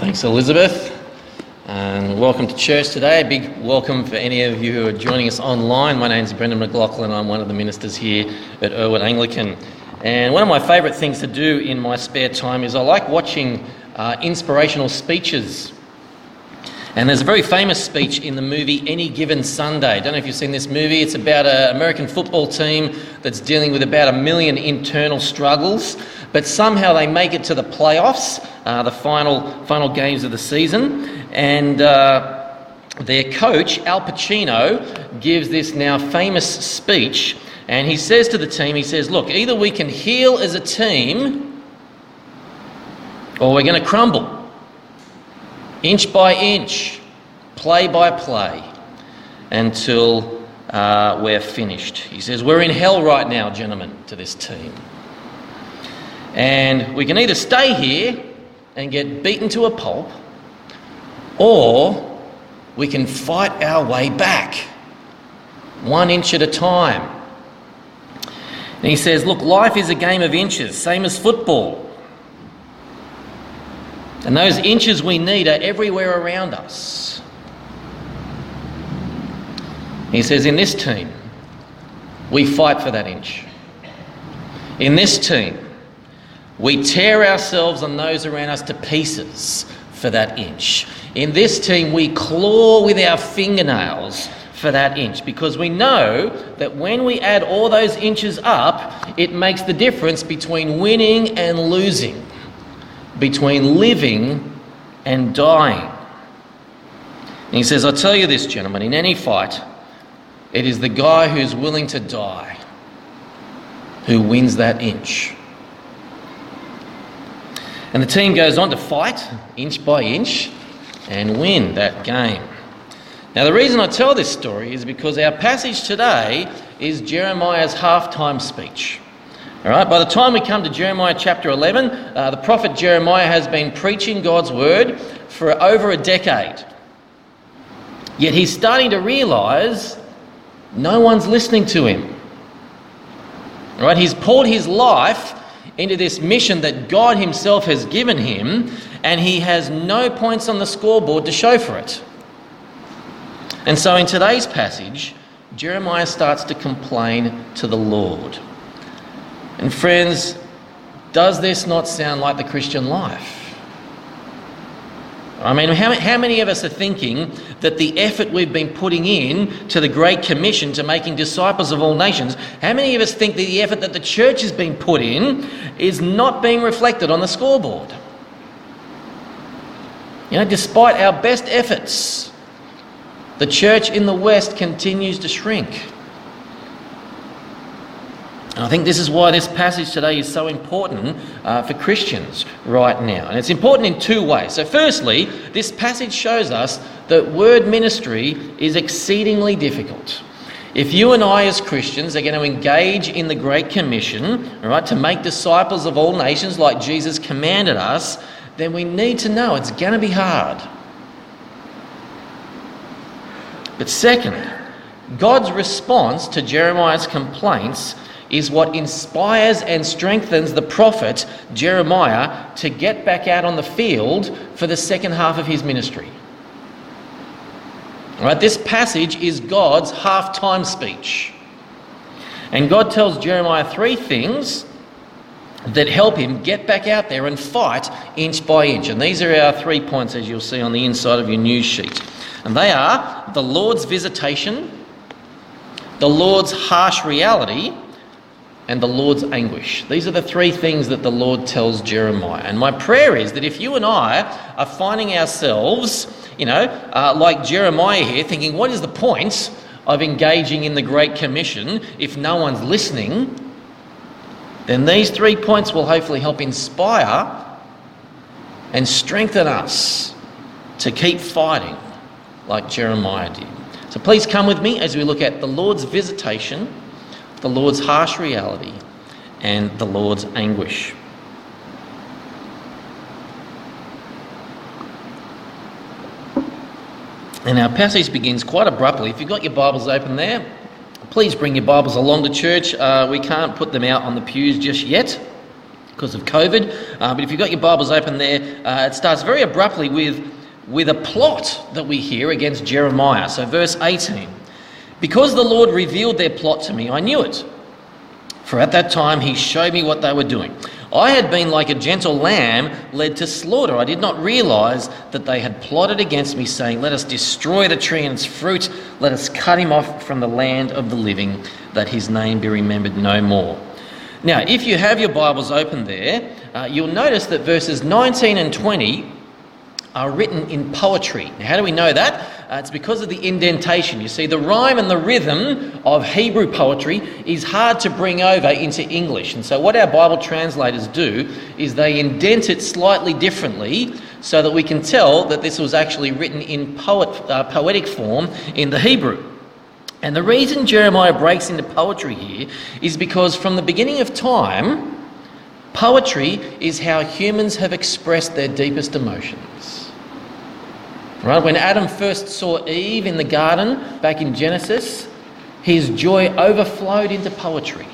Thanks, Elizabeth, and welcome to church today. A big welcome for any of you who are joining us online. My name's Brendan McLaughlin. I'm one of the ministers here at Irwin Anglican. And one of my favourite things to do in my spare time is I like watching inspirational speeches. And there's a very famous speech in the movie Any Given Sunday. I don't know if you've seen this movie. It's about an American football team that's dealing with about 1 million internal struggles, but somehow they make it to the playoffs, the final games of the season, and their coach, Al Pacino, gives this now famous speech, and he says to the team, he says, look, either we can heal as a team or we're going to crumble. Inch by inch, play by play, until we're finished. He says, we're in hell right now, gentlemen, to this team. And we can either stay here and get beaten to a pulp, or we can fight our way back, 1 inch at a time. And he says, look, life is a game of inches, same as football. And those inches we need are everywhere around us. He says, in this team, we fight for that inch. In this team, we tear ourselves and those around us to pieces for that inch. In this team, we claw with our fingernails for that inch, because we know that when we add all those inches up, it makes the difference between winning and losing, between living and dying. And he says, I tell you this, gentlemen, in any fight, it is the guy who's willing to die who wins that inch. And the team goes on to fight inch by inch and win that game. Now, the reason I tell this story is because our passage today is Jeremiah's halftime speech. All right, by the time we come to Jeremiah chapter 11, the prophet Jeremiah has been preaching God's word for over a decade. Yet he's starting to realise no one's listening to him. All right, he's poured his life into this mission that God himself has given him, and he has no points on the scoreboard to show for it. And so in today's passage, Jeremiah starts to complain to the Lord. And friends, does this not sound like the Christian life? I mean, how many of us are thinking that the effort we've been putting in to the Great Commission to making disciples of all nations, how many of us think that the effort that the church has been put in is not being reflected on the scoreboard? You know, despite our best efforts, the church in the West continues to shrink. And I think this is why this passage today is so important for Christians right now. And it's important in two ways. So firstly, this passage shows us that word ministry is exceedingly difficult. If you and I as Christians are going to engage in the Great Commission, all right, to make disciples of all nations like Jesus commanded us, then we need to know it's going to be hard. But second, God's response to Jeremiah's complaints is what inspires and strengthens the prophet Jeremiah to get back out on the field for the second half of his ministry. All right, this passage is God's halftime speech. And God tells Jeremiah 3 things that help him get back out there and fight inch by inch. And these are our 3 points, as you'll see on the inside of your news sheet. And they are the Lord's visitation, the Lord's harsh reality, and the Lord's anguish. These are the 3 things that the Lord tells Jeremiah. And my prayer is that if you and I are finding ourselves, like Jeremiah here, thinking, what is the point of engaging in the Great Commission if no one's listening? Then these 3 points will hopefully help inspire and strengthen us to keep fighting like Jeremiah did. So please come with me as we look at the Lord's visitation, the Lord's harsh reality, and the Lord's anguish. And our passage begins quite abruptly. If you've got your Bibles open there, please bring your Bibles along to church. We can't put them out on the pews just yet. because of COVID. But if you've got your Bibles open there, it starts very abruptly with a plot that we hear against Jeremiah. So verse 18. Because the Lord revealed their plot to me, I knew it. For at that time he showed me what they were doing. I had been like a gentle lamb led to slaughter. I did not realise that they had plotted against me, saying, let us destroy the tree and its fruit. Let us cut him off from the land of the living, that his name be remembered no more. Now, if you have your Bibles open there, you'll notice that verses 19 and 20 are written in poetry. Now, how do we know that? It's because of the indentation. You see, the rhyme and the rhythm of Hebrew poetry is hard to bring over into English. And so what our Bible translators do is they indent it slightly differently so that we can tell that this was actually written in poetic form in the Hebrew. And the reason Jeremiah breaks into poetry here is because from the beginning of time, poetry is how humans have expressed their deepest emotions. Right? When Adam first saw Eve in the garden back in Genesis, his joy overflowed into poetry.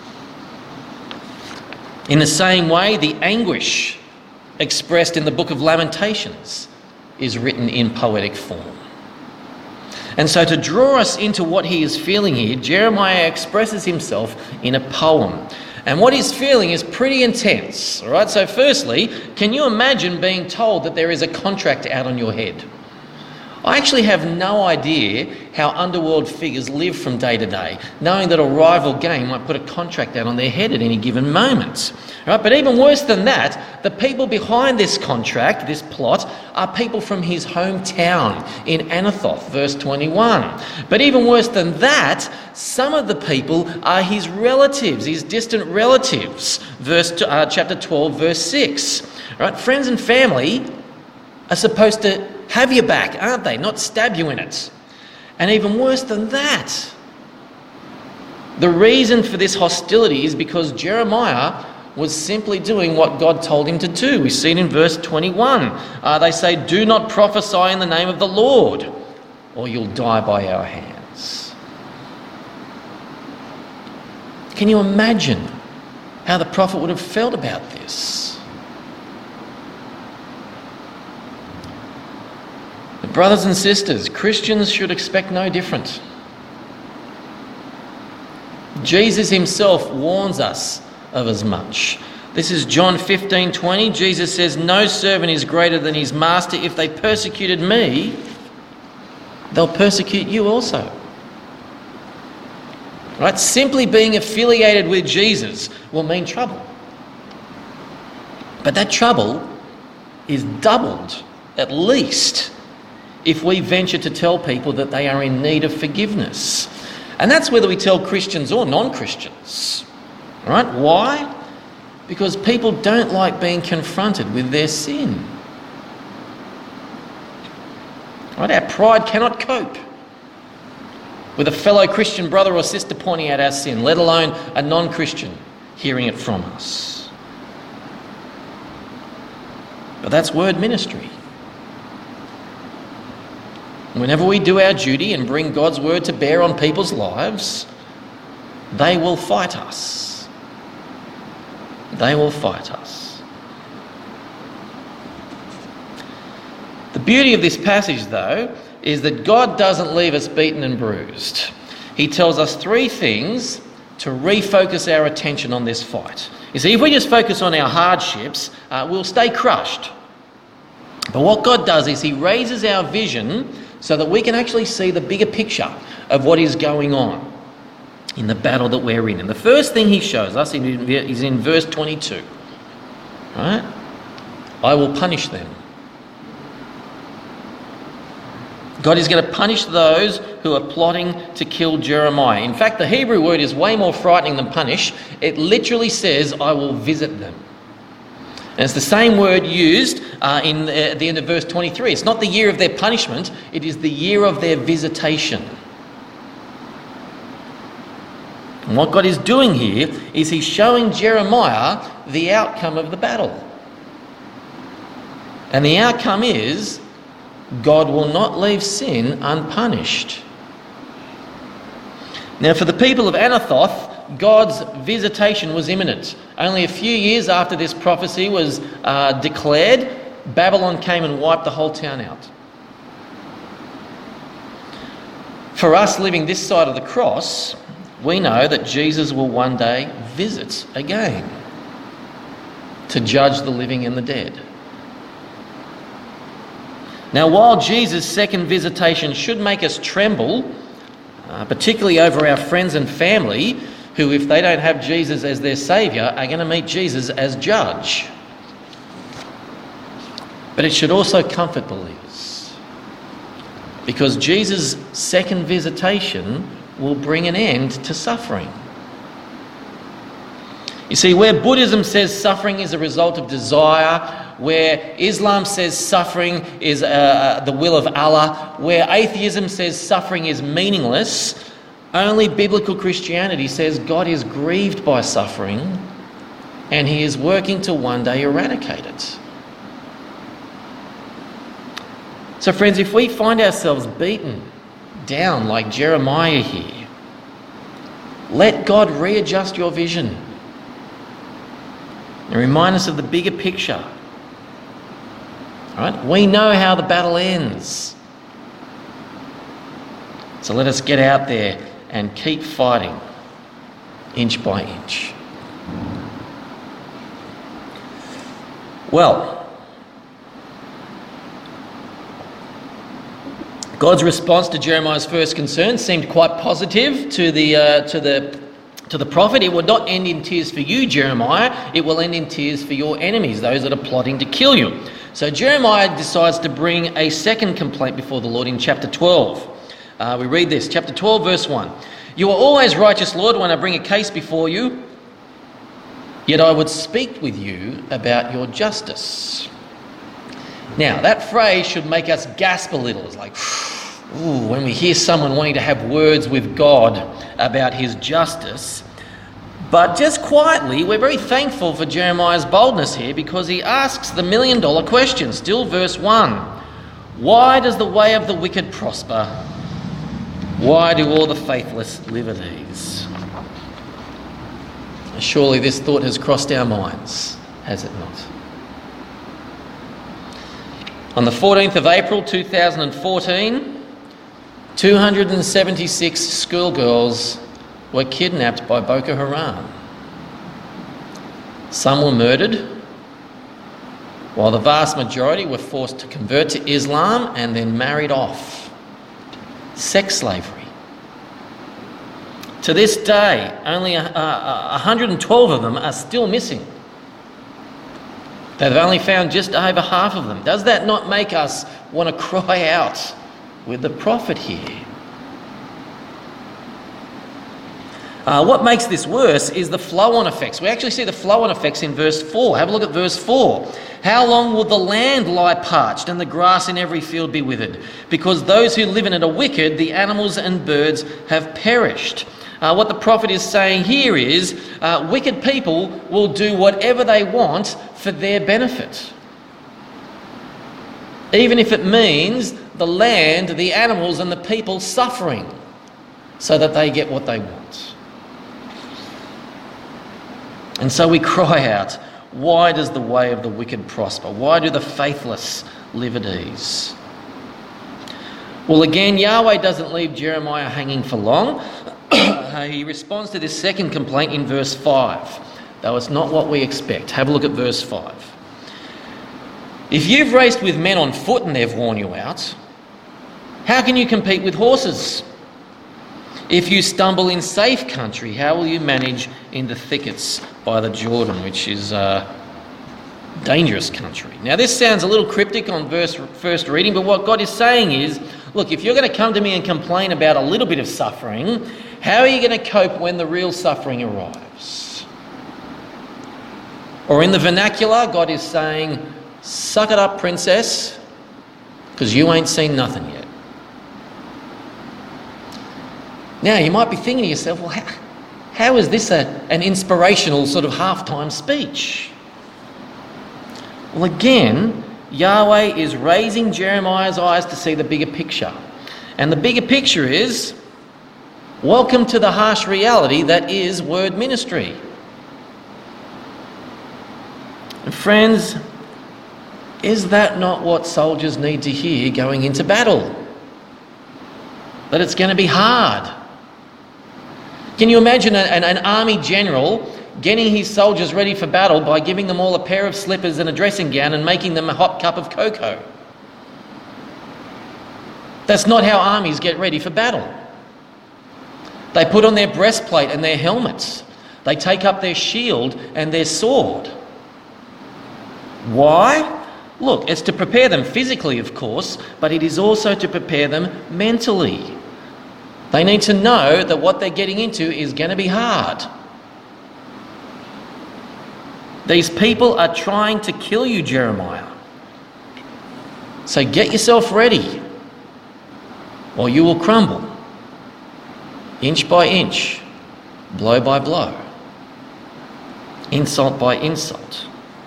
In the same way, the anguish expressed in the book of Lamentations is written in poetic form. And so to draw us into what he is feeling here, Jeremiah expresses himself in a poem. And what he's feeling is pretty intense. All right? So firstly, can you imagine being told that there is a contract out on your head? I actually have no idea how underworld figures live from day to day, knowing that a rival gang might put a contract out on their head at any given moment. Right? But even worse than that, the people behind this contract, this plot, are people from his hometown in Anathoth, verse 21. But even worse than that, some of the people are his relatives, his distant relatives, chapter 12, verse 6. Right? Friends and family are supposed to have your back, aren't they? Not stab you in it. And even worse than that, the reason for this hostility is because Jeremiah was simply doing what God told him to do. We see it in verse 21. They say, do not prophesy in the name of the Lord, or you'll die by our hands. Can you imagine how the prophet would have felt about this? Brothers and sisters, Christians should expect no different. Jesus himself warns us of as much. This is John 15:20. Jesus says, no servant is greater than his master. If they persecuted me, they'll persecute you also. Right? Simply being affiliated with Jesus will mean trouble. But that trouble is doubled, at least, if we venture to tell people that they are in need of forgiveness. And that's whether we tell Christians or non-Christians. Right? Why? Because people don't like being confronted with their sin. Right? Our pride cannot cope with a fellow Christian brother or sister pointing out our sin, let alone a non-Christian hearing it from us. But that's word ministry. Whenever we do our duty and bring God's word to bear on people's lives, they will fight us. They will fight us. The beauty of this passage, though, is that God doesn't leave us beaten and bruised. He tells us three things to refocus our attention on this fight. You see, if we just focus on our hardships, we'll stay crushed. But what God does is he raises our vision so that we can actually see the bigger picture of what is going on in the battle that we're in. And the first thing he shows us is in verse 22. Right? I will punish them. God is going to punish those who are plotting to kill Jeremiah. In fact, the Hebrew word is way more frightening than punish. It literally says, I will visit them. And it's the same word used at the end of verse 23. It's not the year of their punishment, it is the year of their visitation. And what God is doing here is he's showing Jeremiah the outcome of the battle. And the outcome is God will not leave sin unpunished. Now, for the people of Anathoth, God's visitation was imminent. Only a few years after this prophecy was declared, Babylon came and wiped the whole town out. For us living this side of the cross, we know that Jesus will one day visit again to judge the living and the dead. Now, while Jesus' second visitation should make us tremble, particularly over our friends and family, who, if they don't have Jesus as their saviour, are going to meet Jesus as judge. But it should also comfort believers, because Jesus' second visitation will bring an end to suffering. You see, where Buddhism says suffering is a result of desire, where Islam says suffering is the will of Allah, where atheism says suffering is meaningless, only biblical Christianity says God is grieved by suffering and he is working to one day eradicate it. So friends, if we find ourselves beaten down like Jeremiah here, let God readjust your vision and remind us of the bigger picture. All right? We know how the battle ends. So let us get out there and keep fighting inch by inch. Well, God's response to Jeremiah's first concern seemed quite positive to the prophet. It will not end in tears for you, Jeremiah. It will end in tears for your enemies, those that are plotting to kill you. So Jeremiah decides to bring a second complaint before the Lord in chapter 12. We read this, chapter 12, verse 1. You are always righteous, Lord, when I bring a case before you, yet I would speak with you about your justice. Now, that phrase should make us gasp a little. It's like, ooh, when we hear someone wanting to have words with God about his justice. But just quietly, we're very thankful for Jeremiah's boldness here, because he asks the million-dollar question, still verse 1. Why does the way of the wicked prosper? Why do all the faithless live at ease? Surely this thought has crossed our minds, has it not? On the 14th of April 2014, 276 schoolgirls were kidnapped by Boko Haram. Some were murdered, while the vast majority were forced to convert to Islam and then married off. Sex slavery. To this day, only 112 of them are still missing. They've only found just over half of them. Does that not make us want to cry out with the prophet here? What makes this worse is the flow-on effects. We actually see the flow-on effects in verse 4. Have a look at verse 4. How long will the land lie parched and the grass in every field be withered? Because those who live in it are wicked, the animals and birds have perished. What the prophet is saying here is wicked people will do whatever they want for their benefit. Even if it means the land, the animals and the people suffering so that they get what they want. And so we cry out, why does the way of the wicked prosper? Why do the faithless live at ease? Well, again, Yahweh doesn't leave Jeremiah hanging for long. He responds to this second complaint in verse 5, though it's not what we expect. Have a look at verse 5. If you've raced with men on foot and they've worn you out, how can you compete with horses? If you stumble in safe country, how will you manage in the thickets by the Jordan, which is dangerous country? Now, this sounds a little cryptic on first reading, but what God is saying is, look, if you're going to come to me and complain about a little bit of suffering, how are you going to cope when the real suffering arrives? Or in the vernacular, God is saying, suck it up, princess, because you ain't seen nothing yet. Now, you might be thinking to yourself, well, how is this an inspirational sort of halftime speech? Well, again, Yahweh is raising Jeremiah's eyes to see the bigger picture. And the bigger picture is Welcome to the harsh reality that is word ministry. And friends, is that not what soldiers need to hear going into battle? That it's going to be hard. Can you imagine an army general getting his soldiers ready for battle by giving them all a pair of slippers and a dressing gown and making them a hot cup of cocoa? That's not how armies get ready for battle. They put on their breastplate and their helmets. They take up their shield and their sword. Why? Look, it's to prepare them physically, of course, but it is also to prepare them mentally. They need to know that what they're getting into is going to be hard. These people are trying to kill you, Jeremiah. So get yourself ready, or you will crumble, inch by inch, blow by blow, insult by insult.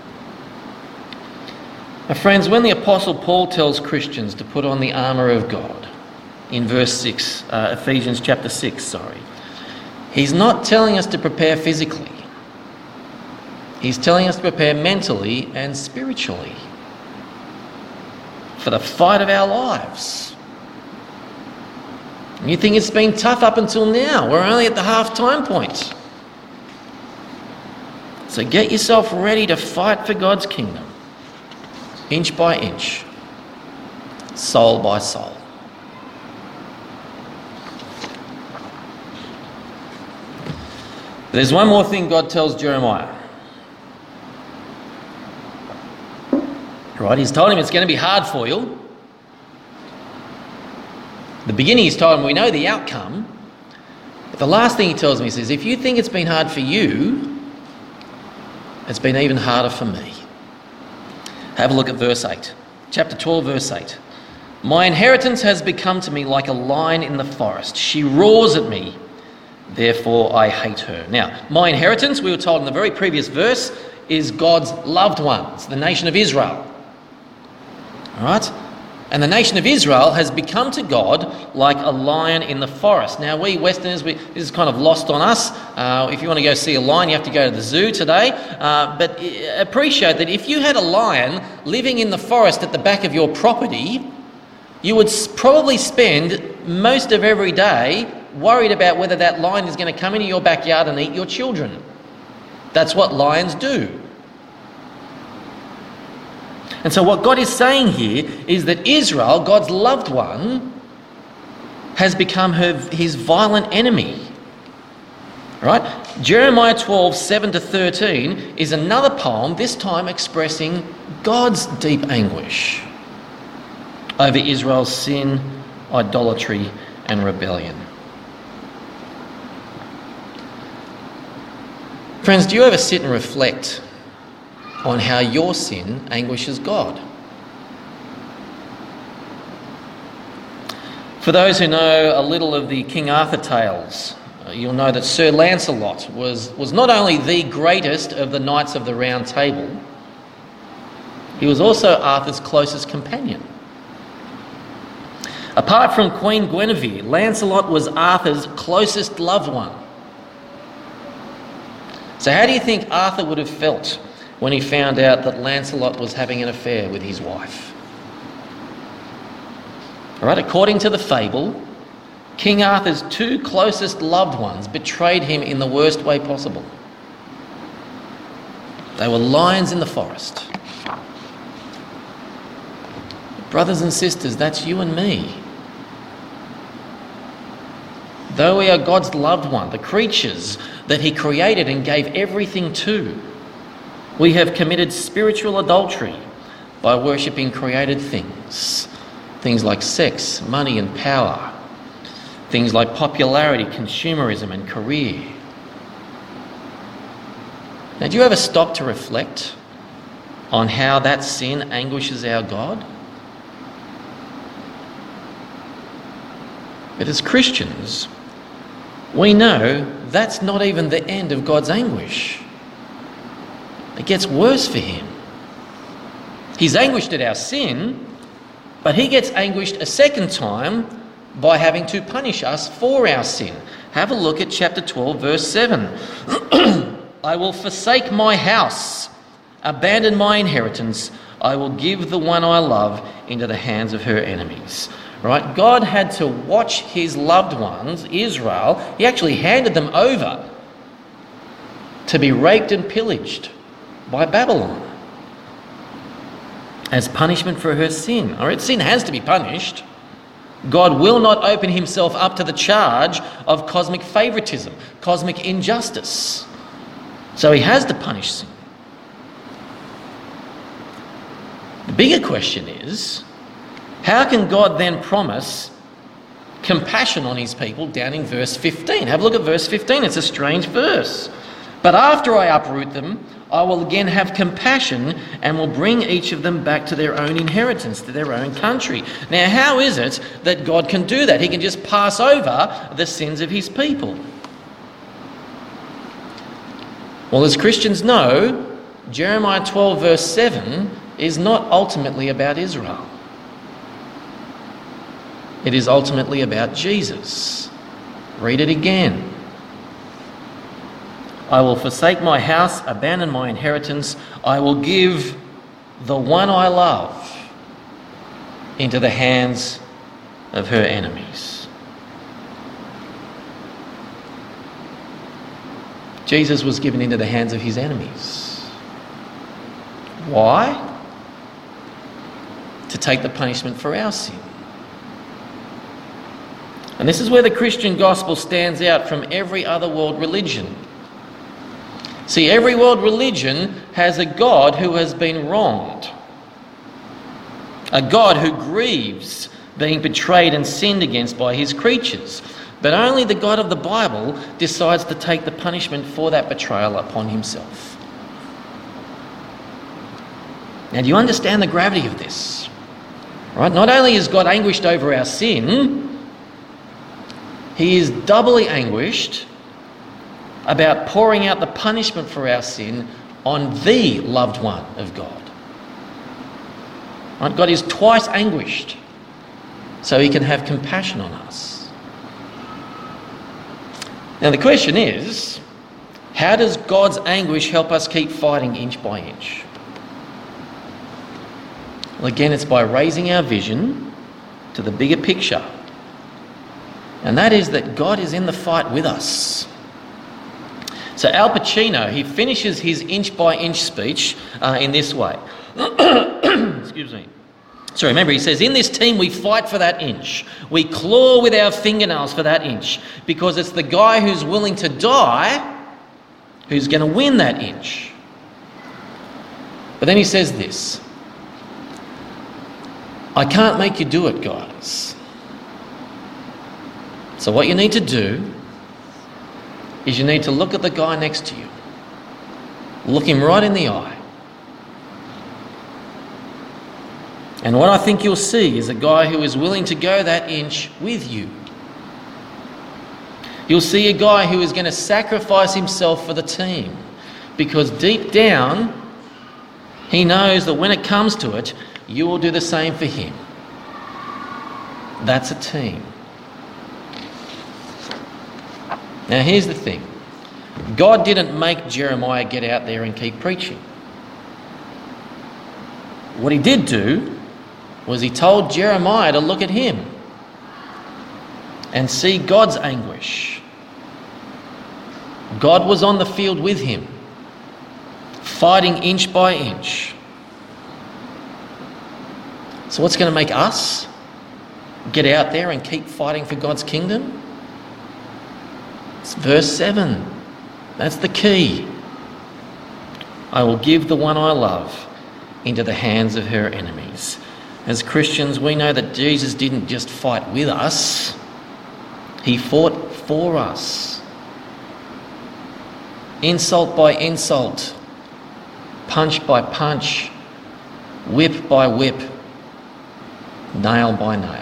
Now, friends, when the Apostle Paul tells Christians to put on the armour of God, in verse 6, Ephesians chapter 6, he's not telling us to prepare physically. He's telling us to prepare mentally and spiritually for the fight of our lives. And you think it's been tough up until now. We're only at the half-time point. So get yourself ready to fight for God's kingdom, inch by inch, soul by soul. There's one more thing God tells Jeremiah. Right, he's told him it's going to be hard for you. The beginning he's told him we know the outcome. But the last thing he tells me, he says, if you think it's been hard for you, it's been even harder for me. Have a look at verse 8. Chapter 12, verse 8. My inheritance has become to me like a lion in the forest. She roars at me. Therefore I hate her. Now, my inheritance, we were told in the very previous verse, is God's loved ones, the nation of Israel. All right? And the nation of Israel has become to God like a lion in the forest. Now, we Westerners, this is kind of lost on us. If you want to go see a lion, you have to go to the zoo today. But appreciate that if you had a lion living in the forest at the back of your property, you would probably spend most of every day worried about whether that lion is going to come into your backyard and eat your children. That's what lions do. And so what God is saying here is that Israel, God's loved one, has become his violent enemy. Right? Jeremiah 12, 7-13 is another poem, this time expressing God's deep anguish over Israel's sin, idolatry, and rebellion. Friends, do you ever sit and reflect on how your sin anguishes God? For those who know a little of the King Arthur tales, you'll know that Sir Lancelot was not only the greatest of the Knights of the Round Table, he was also Arthur's closest companion. Apart from Queen Guinevere, Lancelot was Arthur's closest loved one. So how do you think Arthur would have felt when he found out that Lancelot was having an affair with his wife? All right, according to the fable, King Arthur's two closest loved ones betrayed him in the worst way possible. They were lions in the forest. Brothers and sisters, that's you and me. Though we are God's loved one, the creatures that he created and gave everything to, we have committed spiritual adultery by worshipping created things. Things like sex, money and power. Things like popularity, consumerism and career. Now, do you ever stop to reflect on how that sin anguishes our God? But as Christians, we know that's not even the end of God's anguish. It gets worse for him. He's anguished at our sin, but he gets anguished a second time by having to punish us for our sin, have a look at chapter 12, verse 7. I will forsake my house, abandon my inheritance. I will give the one I love into the hands of her enemies. Right? God had to watch his loved ones, Israel. He actually handed them over to be raped and pillaged by Babylon as punishment for her sin. All right, sin has to be punished. God will not open himself up to the charge of cosmic favoritism, cosmic injustice. So he has to punish sin. The bigger question is, how can God then promise compassion on his people down in verse 15? Have a look at verse 15. It's a strange verse. But after I uproot them, I will again have compassion and will bring each of them back to their own inheritance, to their own country. Now, how is it that God can do that? He can just pass over the sins of his people. Well, as Christians know, Jeremiah 12 verse 7 is not ultimately about Israel. It is ultimately about Jesus. Read it again. I will forsake my house, abandon my inheritance. I will give the one I love into the hands of her enemies. Jesus was given into the hands of his enemies. Why? To take the punishment for our sin. And this is where the Christian gospel stands out from every other world religion. See, every world religion has a God who has been wronged. A God who grieves being betrayed and sinned against by his creatures. But only the God of the Bible decides to take the punishment for that betrayal upon himself. Now, do you understand the gravity of this? Right? Not only is God anguished over our sin, he is doubly anguished about pouring out the punishment for our sin on the loved one of God. Right? God is twice anguished so he can have compassion on us. Now the question is, how does God's anguish help us keep fighting inch by inch? Well, again, it's by raising our vision to the bigger picture. And that is that God is in the fight with us. So Al Pacino, he finishes his inch-by-inch speech in this way. Excuse me. So remember, he says, in this team we fight for that inch. We claw with our fingernails for that inch. Because it's the guy who's willing to die who's going to win that inch. But then he says this. I can't make you do it, guys. So what you need to do is you need to look at the guy next to you. Look him right in the eye. And what I think you'll see is a guy who is willing to go that inch with you. You'll see a guy who is going to sacrifice himself for the team, because deep down he knows that when it comes to it, you will do the same for him. That's a team. Now here's the thing. God didn't make Jeremiah get out there and keep preaching. What he did do was he told Jeremiah to look at him and see God's anguish. God was on the field with him, fighting inch by inch. So what's going to make us get out there and keep fighting for God's kingdom? It's verse 7. That's the key. I will give the one I love into the hands of her enemies. As Christians, we know that Jesus didn't just fight with us. He fought for us. Insult by insult, punch by punch, whip by whip, nail by nail.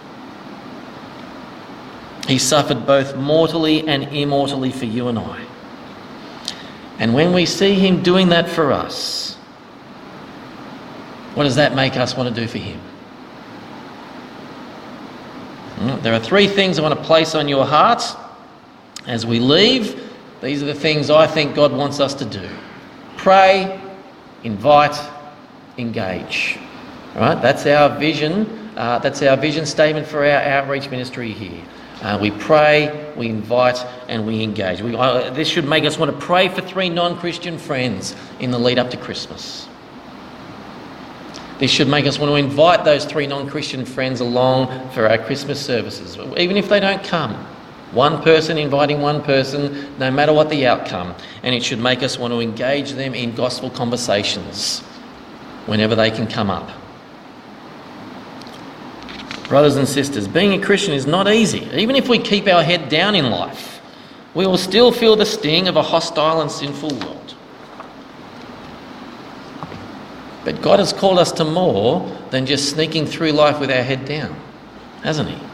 He suffered both mortally and immortally for you and I. And when we see him doing that for us, what does that make us want to do for him? There are 3 things I want to place on your heart As we leave, these are the things I think God wants us to do. Pray, invite, engage. All right? That's our vision. That's our vision statement for our outreach ministry here. We pray, we invite, and we engage. This should make us want to pray for 3 non-Christian friends in the lead up to Christmas. This should make us want to invite those 3 non-Christian friends along for our Christmas services, even if they don't come. One person inviting one person, no matter what the outcome. And it should make us want to engage them in gospel conversations whenever they can come up. Brothers and sisters, being a Christian is not easy. Even if we keep our head down in life, we will still feel the sting of a hostile and sinful world. But God has called us to more than just sneaking through life with our head down, hasn't he?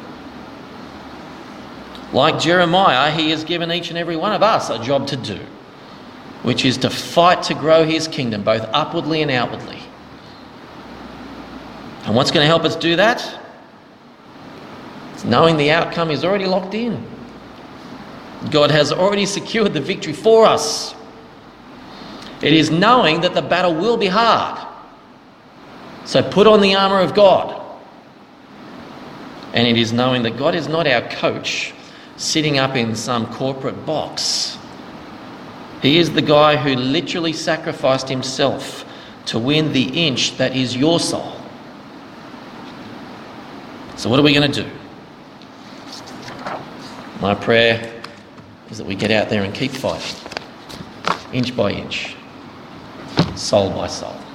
Like Jeremiah, he has given each and every one of us a job to do, which is to fight to grow his kingdom, both upwardly and outwardly. And what's going to help us do that? It's knowing the outcome is already locked in. God has already secured the victory for us. It is knowing that the battle will be hard. So put on the armour of God. And it is knowing that God is not our coach sitting up in some corporate box. He is the guy who literally sacrificed himself to win the inch that is your soul. So what are we going to do? My prayer is that we get out there and keep fighting, inch by inch, soul by soul.